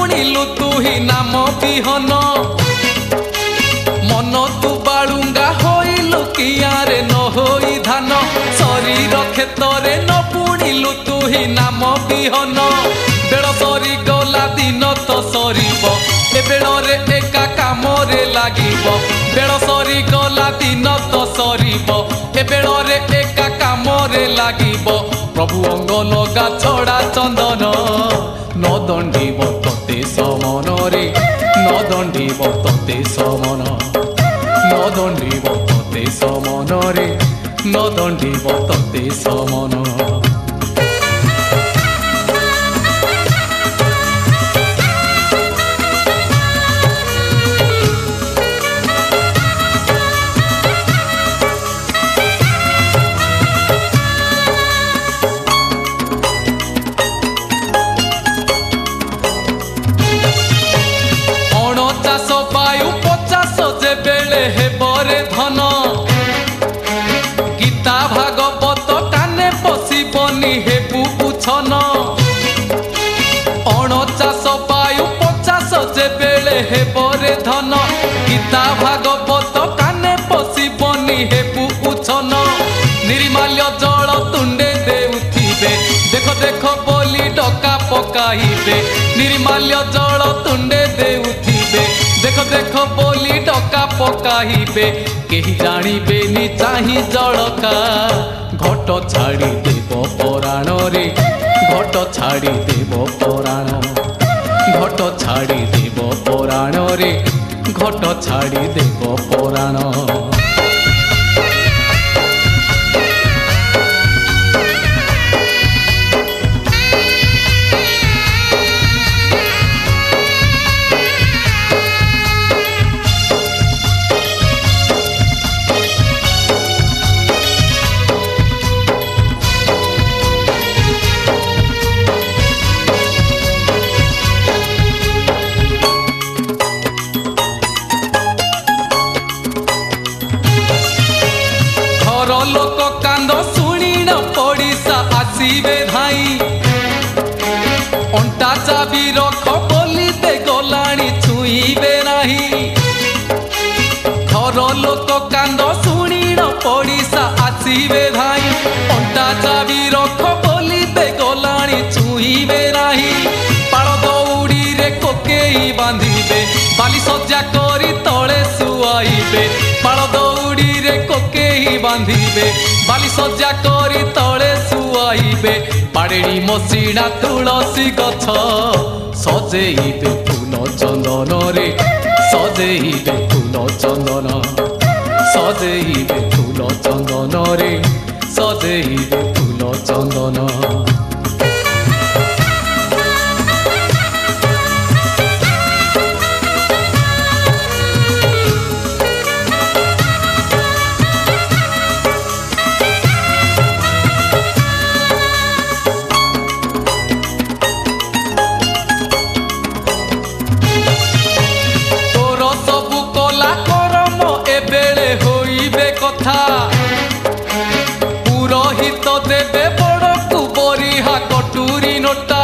बुणिलु तू ही नाम विहन मन तू बालुंगा होइलु कियारे न होई धान शरीर क्षेत्रे न बुणिलु तू ही नाम विहन बेल सरी गला दिन तो सरीब ए बेलरे एका कामरे लागिब बेल सरी गला दिन तो सरीब ए बेलरे एका कामरे लागिब प्रभु अंग लगा छड़ा चंदन न दंडिब तते समन रे न दंडिब तते समन न दंडिब तते समन रे न दंडिब तते समन धन गीता भागवत काने पशिबनी हेबु उछन 49 पायु 50 जे बेले हेबरे धन गीता भागवत काने पशिबनी हेबु उछन निर्माल्य जल तुंडे देउथिबे देख देख बोली डका पकाइबे निर्माल्य जल तुंडे देउथिबे देख देख बोली डका पकाइबे केही जानिबे नि चाहि जलका घट छाड़ी देव पराण रे घट छाड़ी देव पराण घट छाड़ी देव पराण रे घट छाड़ी देव पराण लोक कांद शुणी न पड़िसा आसीबे धाई अंटा चाबी रख बोली दे गलाणी छुईबे नाही घर लोक कांद शुणी न पड़िसा आसीबे धाई अंटा चाबी रख बोली दे गलाणी छुईबे नाही पाड़ दौड़ी रे कोकेई बांधिबे बाली सज्जा करी तले सुआइबे पाड़ दौड़ी रे कोकेई बांधिबे बाली सज्जा करी तले सुआइबे पाड़ेणी मसीना तुलसी गछ सजेइबे फूल चंदन रे सजेइबे फूल चंदन सजेइबे फूल चंदन रे सजेइबे फूल चंदन पुरोहित देवे बड़ को बरिहा कटुरी नोटा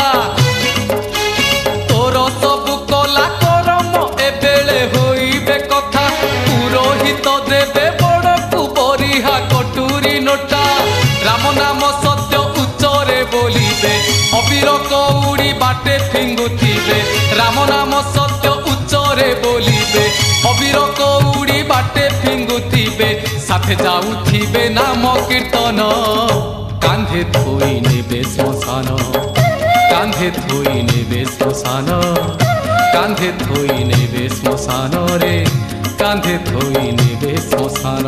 तोर सब कला करम एबेले होइबे कथा पुरोहित देवे बड़ को बरिहा कटुरी नोटा राम नाम सत्य उच्चरे बोलिबे अबीर कौड़ी बाटे फिंगुथिबे राम नाम सत्य उच्चरे बोलिबे अबीर कौड़ी बाटे फिंगुथिबे साथे जाउथिबे नाम कीर्तन कांधे धोई नेबे श्मशान कांधे धोई नेबे श्मशान कांधे धोई नेबे श्मशान रे कांधे धोई नेबे श्मशान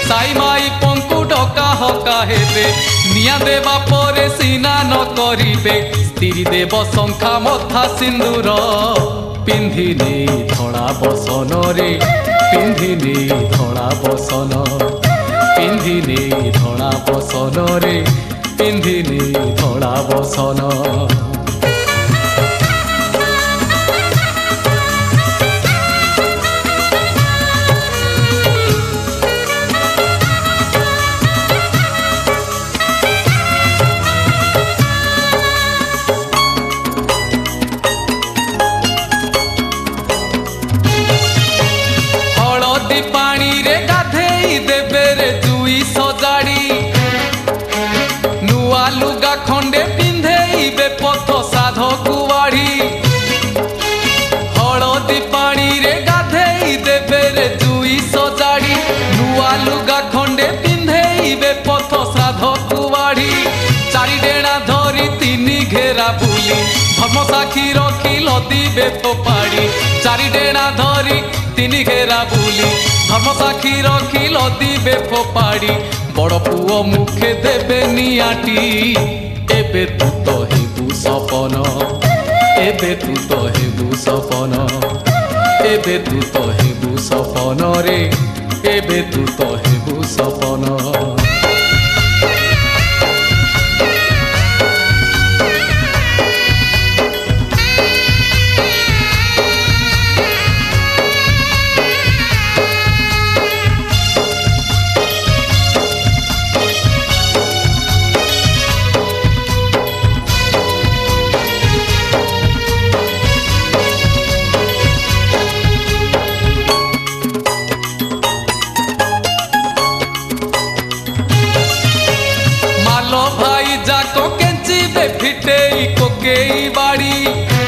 साई माई पंकु डका हका हेबे निया देवा परे स्नान करिबे स्त्री देव शंखा मथा सिंदूर पिंधिनी धड़ा बसन रे पिंधिनी धड़ा बसन पिंधिनी धड़ा बसन रे पिंधिनी धड़ा बसन पानी रे गाधेई देबे रे जुई सजाड़ी नुआ लुगा खंडे पिंधेइबे पथ साध कुवाड़ी हलदी पानी रे गाधेई देबे रे जुई सजाड़ी नुआ लुगा खंडे पिंधेइबे पथ साध कुवाड़ी चारि डेणा धरी तिनी घेरा बुली धर्म साखी रखी लदिबे फोपाड़ी चारि डेणा धरी तिनी घेरा बुली धर्म साखी रखी लदिबे फोपाड़ी बड़ पुओ मुखे देबे नियाटी एबे तू तो हेबु सपन एबे तू तो हेबु सपन एबे तू तो हेबु सपन रे एबे तू तो हेबु सपन फिटेई कोकेई बाड़ी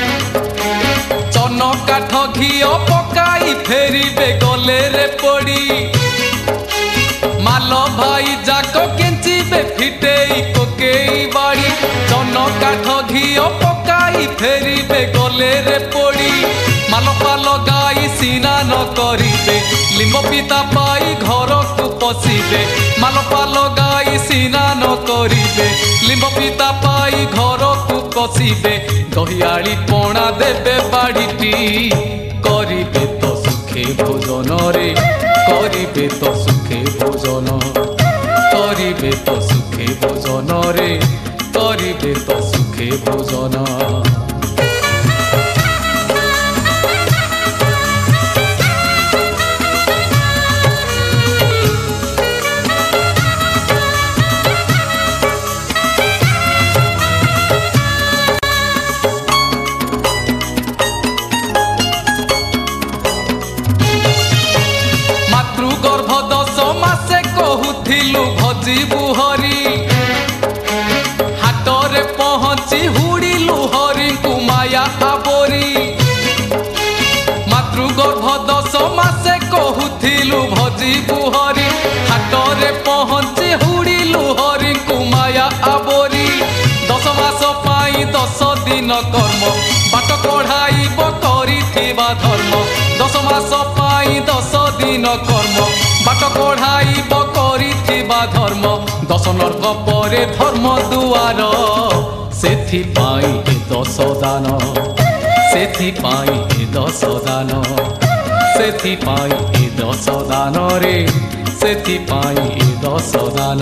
चन काठ घिओ पकाई फेरिबे गले रे पड़ी माल भाई जाक केंचिबे फिटेई कोकेई बाड़ी चन काठ घिओ पकाई फेरिबे गले रे पड़ी माल पाल गाई स्नान करिबे लिंब पिता पाई घर को पशिबे माल पाल गाई स्नान करिबे लिंब पिता पाई घर को पशिबे दहियाड़ी पणा देबे बाड़ीटी करिबे तो सुखे भोजन रे करिबे तो सुखे भोजन करिबे तो सुखे भोजन रे करिबे तो सुखे भोजन कहूथिलु भजीबु हरी हाटरे पहुँची हुड़िलु हरी कुमाया आबरी मातृगर्भ 10 मासे कहूथिलु भजीबु हरी हाटरे पहुँची हुड़िलु हरी कुमाया आबरी 10 मास पाई 10 दिन कर्म बाट कढ़ाइब करिथिबा धर्म 10 मास पाई 10 दिन कर्म बाट कढ़ाइब करिथिबा धर्म 10 नर्क परे धर्म दुआर सेथिपाई ए 10 दान सेथिपाई ए 10 दान सेथिपाई ए 10 दान रे सेथिपाई ए 10 दान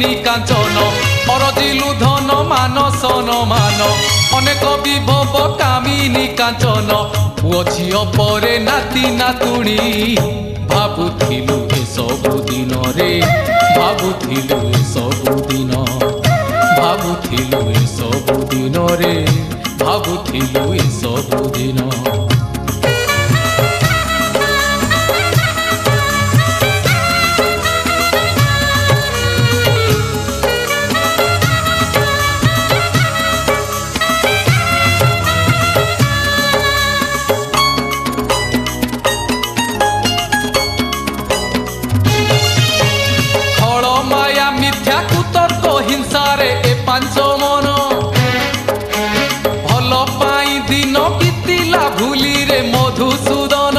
কামিনী কাঞ্চন অরজিলু ধন মান সন মান অনেক বিভব কামিনী কাঞ্চন পুଅ ଝିଅ ପରେ নাতি নাতুণী ভাবুথিলু এসবু দিনরে ভাবুথিলু এসবু দিন ভাবুথিলু এসবু দিনরে ভাবুথিলু এসবু দিন হিংসারে এ পাঞ্চ মন ভাল পাই দিন বিতিলা ভুলি রে মধুসূদন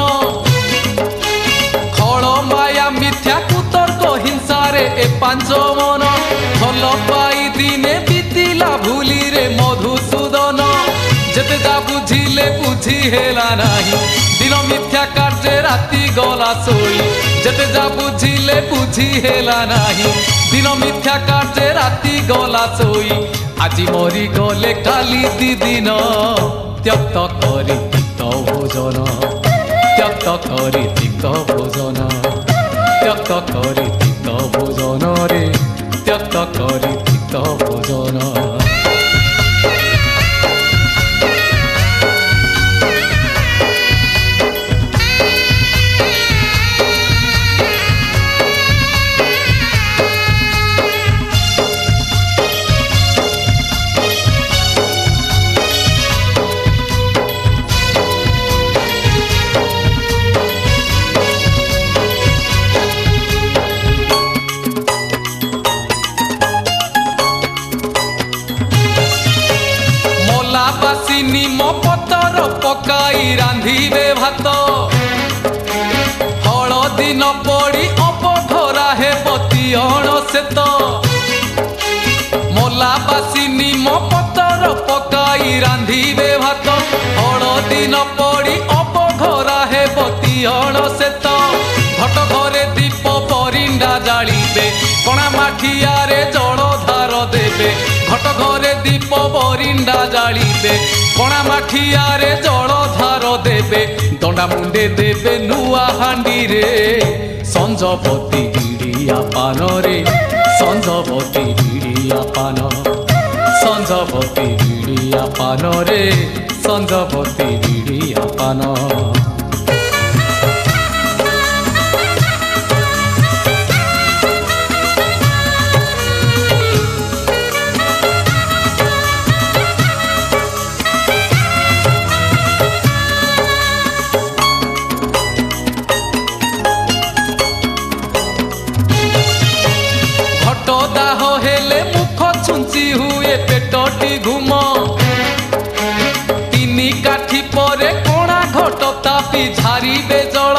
খল মায়া মিথ্যা কুতর্ক হিংসারে এ পাঞ্চ মন ভাল পাই দিনে বিতিলা ভুলি রে মধুসূদন যেতে যা বুঝিলে বুঝি হেলা নাহি দিন মিথ্যা কার্যে রাতি গলা শোই যেতে যা বুঝিলে বুঝি হেলা নাহি দিন মিথ্যা কার্যে রাতি গলা শোই আজি মরি গলে কালি দিদিন ত্যক্ত করি তিক্ত ভোজন ত্যক্ত করি তিক্ত ভোজন ত্যক্ত করি তিক্ত ভোজন রে ত্যক্ত করি তিক্ত ভোজন নিম পতর পকাই রাঁধিবে ভাত হলদি ন পড়ি অপঘরা হেব তিয়ণ সেত মোলা বাসি নিম পতর পকাই রাঁধিবে ভাত হলদি ন পড়ি অপঘরা হেব তিয়ণ সেত ঘট ঘরে দীপ পরিণ্ডা জালিবে কণা মাঠিয়ারে জলধার দেবে ঘট ঘরে দীপ পরিণ্ডা জালিবে কণা মাঠিয়ারে জলধার দেবে দণ্ডা মুন্ডে দেবে নুয়া হান্ডিরে সঞ্জপতি বিড়িয়া পানরে সঞ্জপতি বিড়িয়া পান সঞ্জপতি বিড়িয়া পানরে সঞ্জপতি বিড়িয়া পান দাহ হেলে মুখ ছুঞ্চি হুয়ে পেটটি ঘুম তিনি কাঠি পরে কোণা ঘট তাপি ঝারিবে জল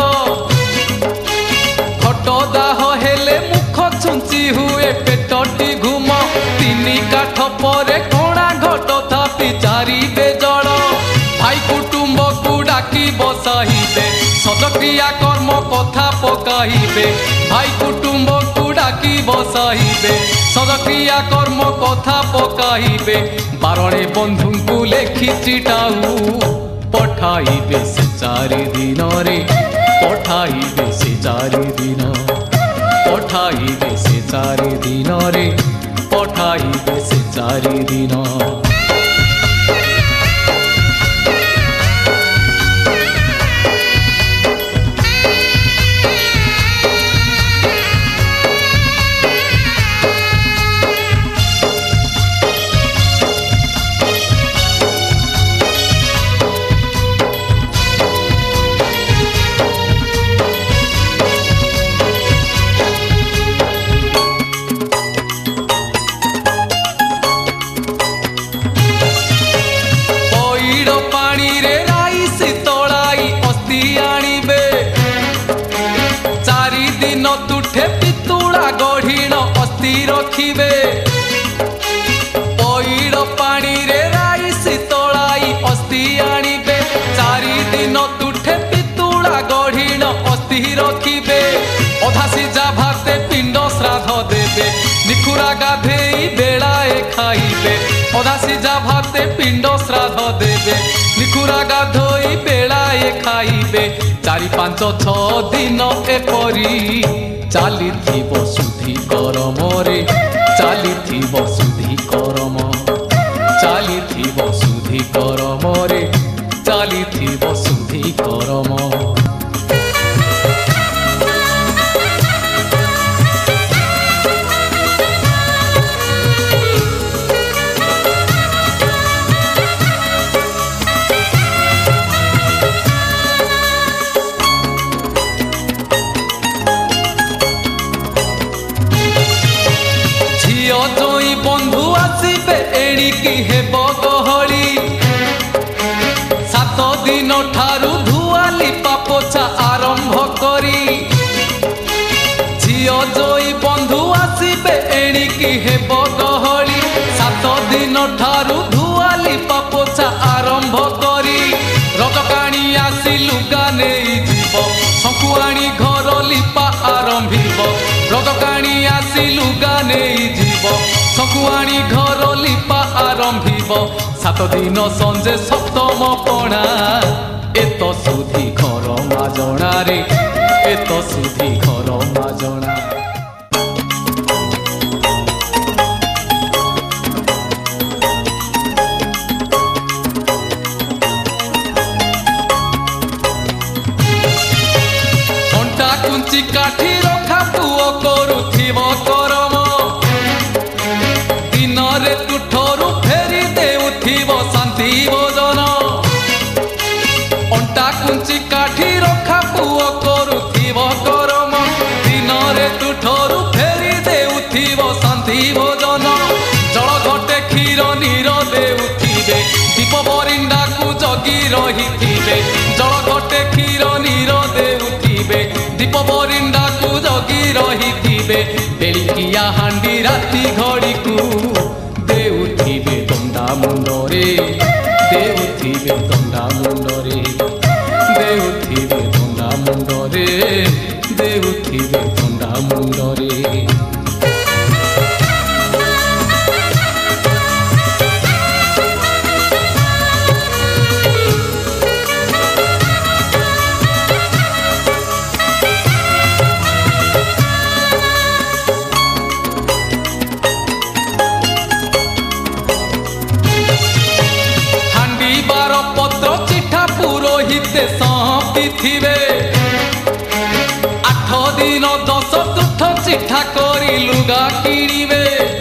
ঘট দাহ হেলে মুখ ছুঞ্চি হুয়ে পেটটি ঘুম তিনি কাঠ পরে কোণা ঘট তাপি ঝারিবে জল ভাই কুটুম্বকু ডাকি বসাইবে সদক্রিয়া কর্ম কথা পকাইবে ভাই কুটুম্বকু ডাকি বসাইবে সদক্রিয়া কর্ম কথা পকাইবে বারণে বন্ধুଙ୍କୁ লেখি চিটাউ পঠাইবে সে 4 দিনরে পঠাইবে সে 4 দিন পঠাইবে সে 4 দিনরে পঠাইবে সে 4 দিন रखिबे पईड़ पानी रे राई शीतलाई अस्थि आनिबे 4 दिन तुठे पितुड़ा गढ़ीण अस्थि रखिबे अधा सिजा भाते पिंड श्राद्ध देबे निखुरा गाधेई बेड़ाए खाइबे अधा सिझा भाते पिंड श्राद्ध देवे निखुरा गाधोई बेड़ाए खाइबे 4-5-6 दिन एपरी चलीथिब शुद्धि करम रे चलीथिब शुद्धि करम चलीथिब शुद्धि करम रे चलीथिब शुद्धि करम। जोई बंधु आसबे एणिकी हेब गहली 7 दिन ठारू धुआली पापोछा आरंभ करी झियो जोई बंधु आसबे एणिकी हेब गहली 7 दिन ठारू धुआली पापोछा आरंभ करी रजकाणी आसी लुगा नहीं जीव शंकुआणी घर लिपा आरंभिब रजकाणी आसी लुगा नहीं जीव शंकुआणी घर लिपा आरंभिब 7 दिन संजे सप्तम पणा एत सुधी घर माजणा रे एत सुधी घर माजणा। कुंची काठी रखा पुओ करुथिब करम दिन रे तुठरू फेरी देउथिब शांति भोजन अंटा कुंची काठी रखा पुओ करुथिब करम दिन रे तुठरू फेरी देउथिब शांति भोजन जल घटे क्षीर नीर देउथिबे दीप बरिंडा को जगी रहिथिबे जल घटे क्षीर नीर देउथिबे दीप बरिंडा को जगी रहिथिबे बेलिकिया हांडी राति घड़ी को देउथिबे दंडा मुंडरे देउथिबे दंडा मुंडरे देउथिबे दंडा मुंडरे देउथिबे दंडा मुंडरे। पुरोहिते सौंपिथिबे 8 दिन 10 तुठ चिठा करी लुगा किणिबे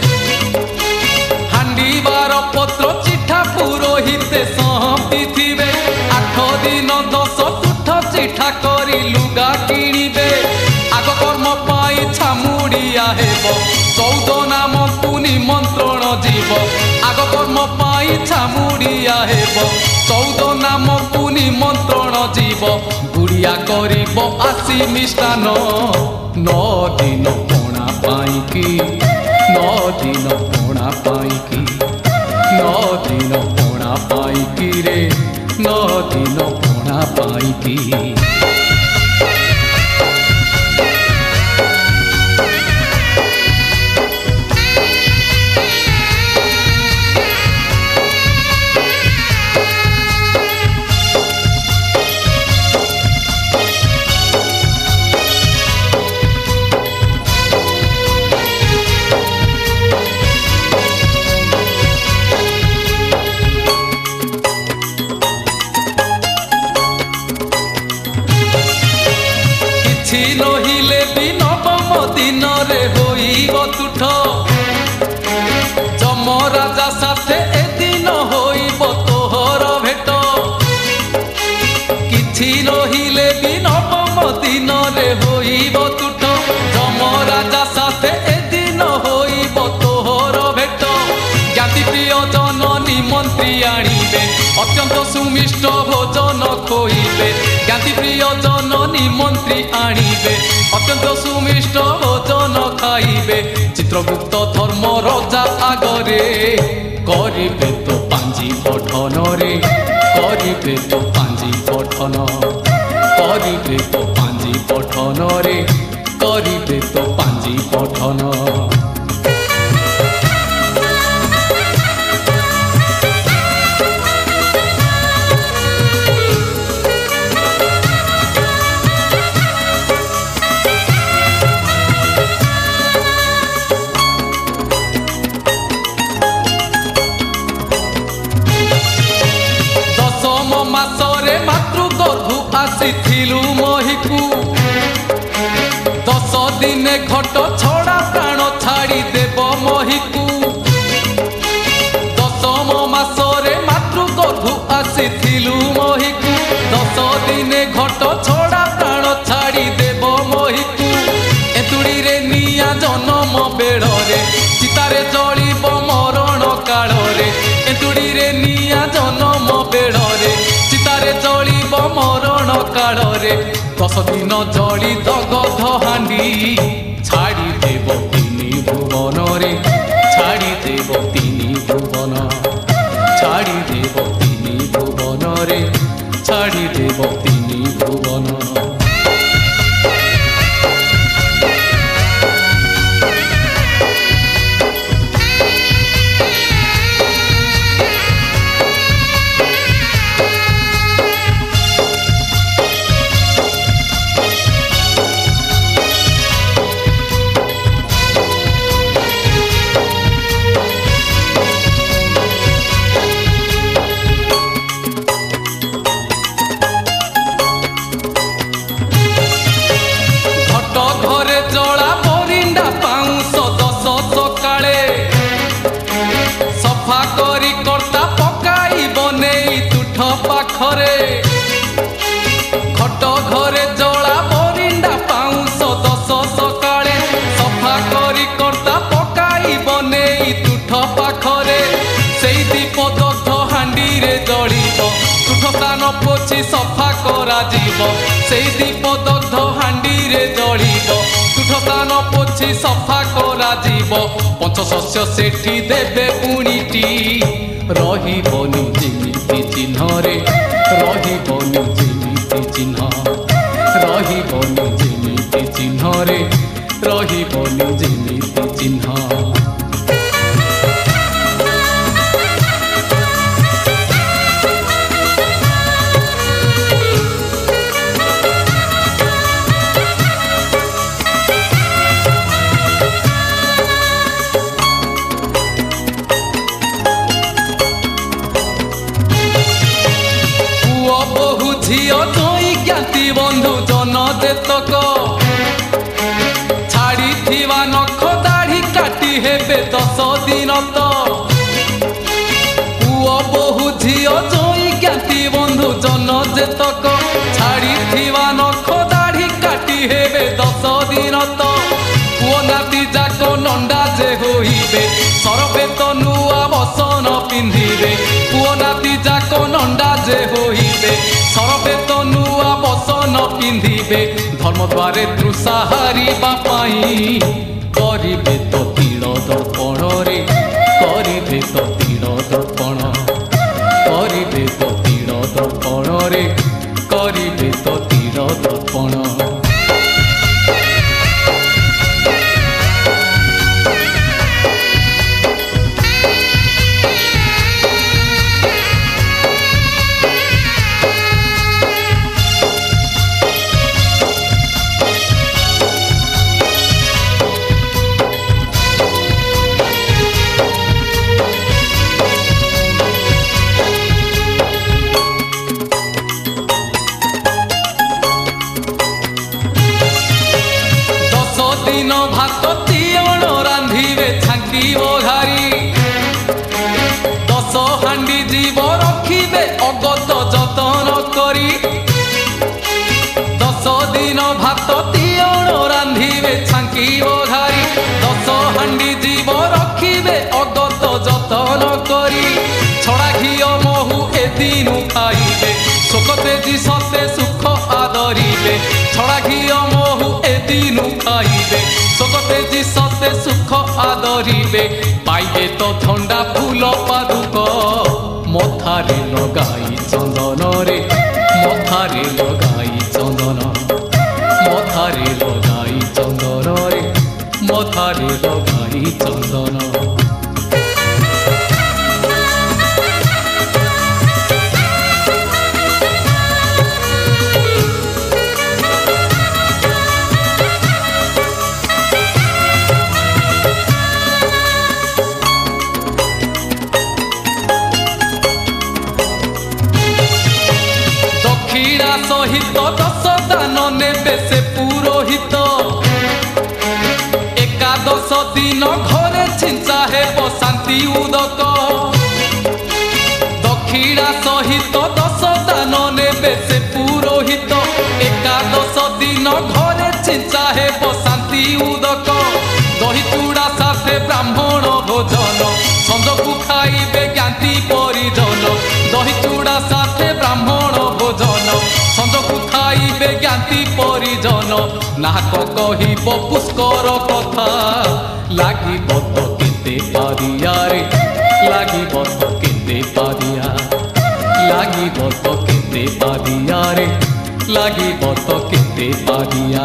हांडी 12 पत्र चिठा पुरोहिते सौंपिथिबे 8 दिन 10 तुठ चिठा करी लुगा किणिबे आग कर्म पाई छामुड़िया हेब 14 नाम को निमंत्रण जीव आग कर्म पाई छामुड़िया हेब 14 नाम को निमंत्रण जीव गुड़िया करिब आसी मिष्टान 9 दिन पणा पाइकी 9 दिन पणा पाइकी 9 दिन पणा पाइकी रे 9 दिन पणा पाइकी। नहिले भी नवम दिन रे होइब तुठ जम राजा साथे ए दिन होइब तोहर भेट किछि नहिले भी नवम दिन रे होइब तुठ जम राजा साथे ए दिन होइब तोहर भेट ज्ञाति प्रिय जन निमंत्री आनिबे अत्यंत सुमिष्ट भोजन खोइबे ज्ञाति प्रिय जन निमंत्री आनिबे अत्यंत सुमिष्ट भोजन खाइबे चित्रगुप्त धर्म राजा आगरे करिबे तो पांजी पठन रे करिबे तो पांजी पठन करिबे तो पांजी पठन रे करिबे तो पांजी पठन। ମାସରେ ମାତୃ ଗର୍ଭୁ ଆସିଥିଲୁ ମହିକୁ 10 ଦିନେ ଘଟ ଛଡ଼ା ପ୍ରାଣ ଛାଡ଼ି ଦେବ ମହିକୁ 10ମ ମାସରେ ମାତୃ ଗର୍ଭୁ ଆସିଥିଲୁ ମହିକୁ 10 ଦିନେ ଘଟ ଛଡ଼ା ପ୍ରାଣ ଛାଡ଼ି ଦେବ ମହିକୁ ଏନ୍ତୁଡ଼ିରେ ନିଆଁ ଜନମ ବେଳରେ ଚିତାରେ ଜଳିବ ମରଣ କାଳରେ ଏନ୍ତୁଡ଼ିରେ ନିଆଁ ଜନମ ବେଳରେ ଚିତାରେ ଜଳିବ ମରଣ କାଳରେ 10 ଦିନ ଜଳି ଦଗଧ ହାଣ୍ଡି ଛାଡ଼ି ଦେବ ତିନି ଭୁବନରେ ଛାଡ଼ି ଦେବ ତିନି ଭୁବନ ଛାଡ଼ି ଦେବ ତିନି ଭୁବନରେ ଛାଡ଼ି ଦେବ ତିନି ଭୁବନ ପାଖରେ ଖଟ ଘରେ ଜଳା ବରିଣ୍ଡା ପାଉଁଶ 10 ସକାଳେ ସଫା କରି କର୍ତ୍ତା ପକାଇବ ନେଇ ତୁଠ ପାଖରେ ସେଇ ଦୀପ ଦଗ୍ଧ ହାଣ୍ଡିରେ ଜଳିବ ତୁଠ ସ୍ଥାନ ପୋଛି ସଫା କରାଯିବ ସେଇ ଦୀପ ଦଗ୍ଧ ହାଣ୍ଡିରେ ଜଳିବ ତୁଠ ସ୍ଥାନ ପୋଛି ସଫା କରାଯିବ ପଞ୍ଚଶସ୍ୟ ସେଠି ଦେବେ ପୁଣିଟି ରହିବନି ଯେମିତି ଚିହ୍ନରେ ରହିବନି ଯେମିତି ଚିହ୍ନ ରହିବନି ଯେମିତି ଚିହ୍ନରେ ରହିବନି ଯେମିତି ଚିହ୍ନ ଝିଅ ଜଇଁ ଜ୍ଞାତି ବନ୍ଧୁ ଜନ ଯେତକ ଛାଡ଼ିଥିବା ନଖ ଦାଢ଼ି କାଟି ହେବେ 10 ଦିନ ତ ପୁଅ ବୋହୁ ଝିଅ ଜଇଁ ଜ୍ଞାତି ବନ୍ଧୁ ଜନ ଯେତକ ଛାଡ଼ିଥିବା ନଖ ଦାଢ଼ି କାଟି ହେବେ 10 ଦିନ ତ ପୁଅ ନାତି ଯାକ ନଣ୍ଡା ଯେ ହୋଇବେ ସରବେ ତ ନୂଆ ବସନ ପିନ୍ଧିବେ ପୁଅ ନାତି ଯାକ ନଣ୍ଡା ଯେ ହୋଇବେ ସରବେ ତ ନୂଆ ବସନ ପିନ୍ଧିବେ ଧର୍ମ ଦ୍ୱାରେ ତୃଷା ହାରିବା ପାଇଁ କରିବେ ତ ତିଳ ଦର୍ପଣରେ କରିବେ ତ ତିଳ ଦର୍ପଣ କରିବେ ତ ତିଳ ଦର୍ପଣରେ କରିବେ ତ ତିଳ ଦର୍ପଣ ଭାତ ତିଅଣ ରାନ୍ଧିବେ ଛାଙ୍କି ଓଘାରି 10 ହାଣ୍ଡି ଜୀବ ରଖିବେ ଅଗତ ଯତନ କରି 10 ଦିନ ଭାତ ତିଅଣ ରାନ୍ଧିବେ ଛାଙ୍କି ଓଘାରି 10 ହାଣ୍ଡି ଜୀବ ରଖିବେ ଅଗତ ଯତନ କରି ଛଡ଼ା ଘିଅ ମହୁ ଏ ଦିନୁ ଖାଇବେ ଶୋକ ତେଜି ସତେ ସୁଖ ଆଦରିବେ ଛଡ଼ା ଘିଅ ମହୁ ଏ ଦିନୁ ଖାଇବେ ଶୋକ ତେଜି ସତେ ସୁଖ ଆଦରିବେ ପାଇବେ ତ ଥଣ୍ଡା ଫୁଲ ପାଦୁକ ମଥାରେ ଲଗାଇ ଚନ୍ଦନରେ ମଥାରେ ଲଗାଇ ଚନ୍ଦନ ମଥାରେ ଲଗାଇ ଚନ୍ଦନରେ ମଥାରେ ଲଗାଇ ଚନ୍ଦନ ଦକ୍ଷିଣା ସହିତ 10 ଦାନ ନେବେ ସେ ପୁରୋହିତ। ଏକାଦଶ ଦିନ ଘରେ ଛିଞ୍ଚା ହେବ ଶାନ୍ତି ଉଦକ। ଦକ୍ଷିଣା ସହିତ 10 ଦାନ ନେବେ ସେ ପୁରୋହିତ। ଏକାଦଶ ଦିନ ଘରେ ଛିଞ୍ଚା ହେବ ଶାନ୍ତି ଉଦକ। ଦହି ଚୁଡ଼ା ସାଥେ ବ୍ରାହ୍ମଣ ଭୋଜନ ସଞ୍ଜକୁ ଖାଇବେ ଜ୍ଞାତି ପରିଜନ। ଦହି ଚୁଡ଼ା ସାଥେ ବ୍ରାହ୍ମଣ ଭୋଜନ ସଞ୍ଜକୁ ଖାଇବେ ଜ୍ଞାତି ପରିଜନ। ନାହକ କହିବ ପୁଷ୍କର କଥା ଲାଗିବ ତ କେତେ ପାରିଆରେ ଲାଗିବ ତ କେତେ ପାରିଆ ଲାଗିବ ତ କେତେ ପାରିଆରେ ଲାଗିବ ତ କେତେ ପାରିଆ।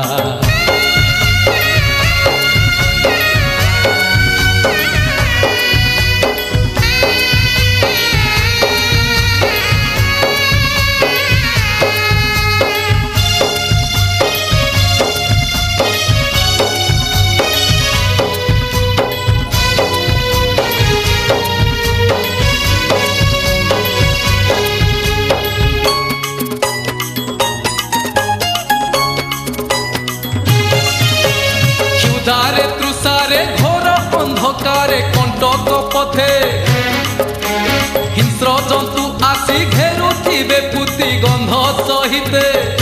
ক্ষুধারে তৃষারে ঘোর অন্ধকারে কণ্টক পথে হিংস্র জন্তু আসি ঘেরুথিবে পুতি গন্ধ সহিতে।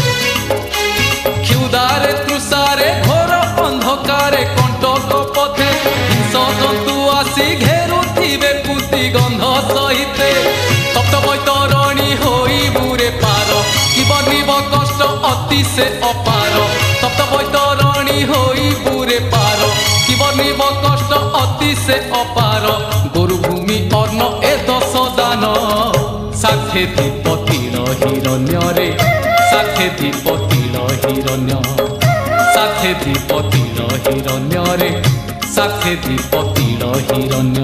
ক্ষুধারে তৃষারে ঘোর অন্ধকারে কণ্টক পথে হিংস্র জন্তু আসি ঘেরুথিবে পুতি গন্ধ সহিতে। তপ্ত বৈতরণী হইবুরে পার কি বনিব কষ্ট অতি সে অপার। তপ্ত বৈতরণী হইবুরে পার কি বনিব কষ্ট অতি সে অপার। গরুভূমি অন্ন এ 10 দান সাথে দীপ তিল হিরণ্যরে সাথে দীপ তিল হিরণ্য সাথে দীপ তিল হিরণ্যরে সাথে দীপ তিল হিরণ্য।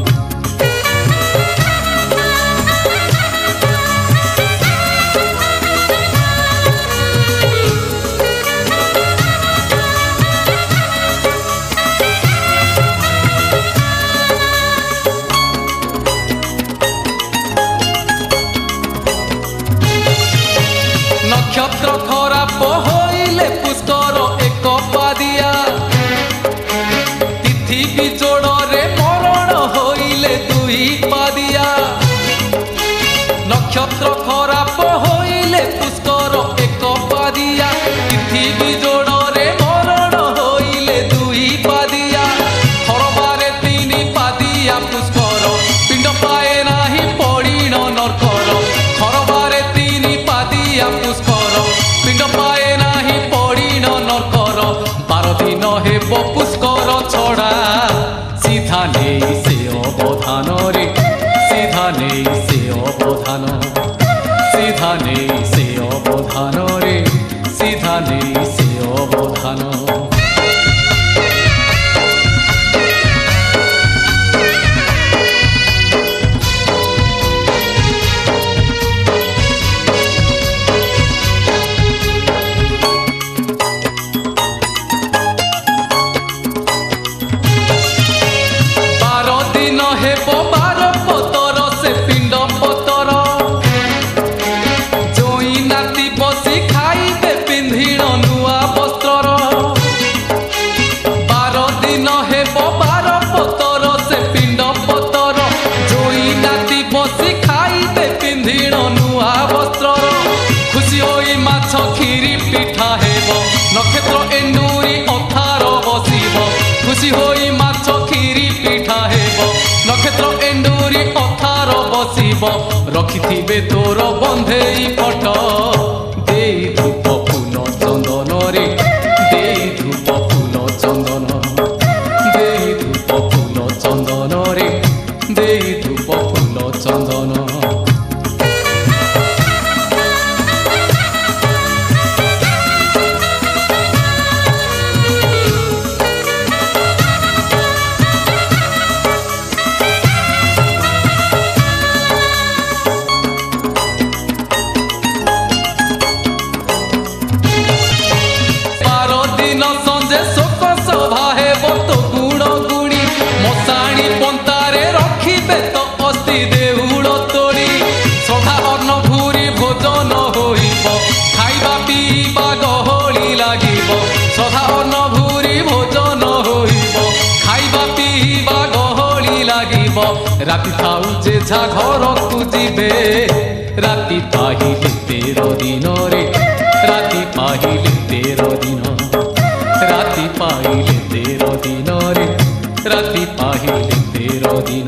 নক্ষত্র খরাপ হইলে পুষ্কর এক পাদিয়া। তিথি বিজোড়রে মরণ হইলে 2 পাদিয়া। নক্ষত্র খরাপ হইলে পুষ্কর এক পাদিয়া। তিথি বিজোড়রে মরণ হইলে 2 পাদিয়া। খরবারে 3 পাদিয়া পুষ্কর পিণ্ড পায়ে নাহি পড়িণ নরকর। খরবারে 3 পাদিয়া পুষ্কর পিণ্ড পায়ে নাহি পড়িণ নরকর। 12 দিন হেব পুষ্কর ছড়া সিধা নেই সে অবধান রে সিধা নেই সে অবধান সিধা নেই সে অবধান রে সিধা নেই সে অবধান। হেব 12 পতর সে পিণ্ড পতর। জই নাতি বসি খাইবে পিন্ধিণ নূয়া বস্ত্রর। 12 দিন হেব 12 পতর সে পিণ্ড পতর। জই নাতি বসি খাইবে পিন্ধিণ নূয়া বস্ত্রর। খুশি হই মাছ খিরি পিঠা হেব নক্ষত্র এন্ডুরি অথার বসিব। খুশি হই মাছ খিরি পিঠা হেব নক্ষত্র এন্ডুরি অথার বসিব। রখিথিবে তোর বন্ধেই পট দেই ধূপ ফুল চন্দন রে দেই ধূপ ফুল চন্দন দেই ধূপ ফুল চন্দন রে দেই ধূপ ফুল চন্দন। राति थाउ जे झा घर को जीवे राति पाहिले 13 दिन रे राति पाहिले 13 दिन राति पाहिले 13 दिन रे राति पाहिले 13 दिन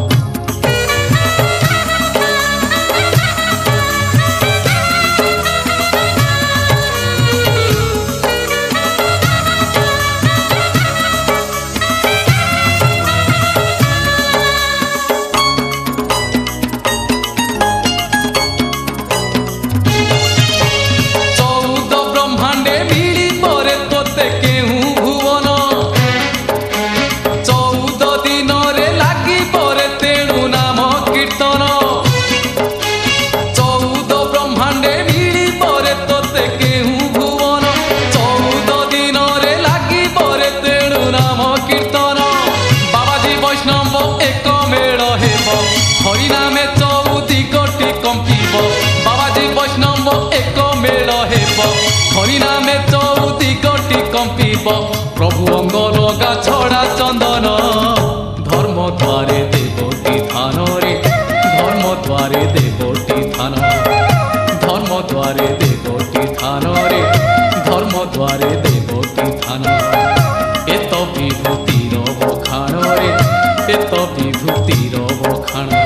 हरिनामे चौदी कोटी कंपिब बाबाजी वैष्णव एक मेल हेब हरिनामे चौदी कोटी कंपिब प्रभु अंग लगा छड़ा चंदन धर्म द्वारे देवती थान रे धर्म द्वारे देवती थान धर्म द्वारे देवती थान रे धर्म द्वारे देवती थान एत विभूतिर बखाण रे एत विभूतिर बखाण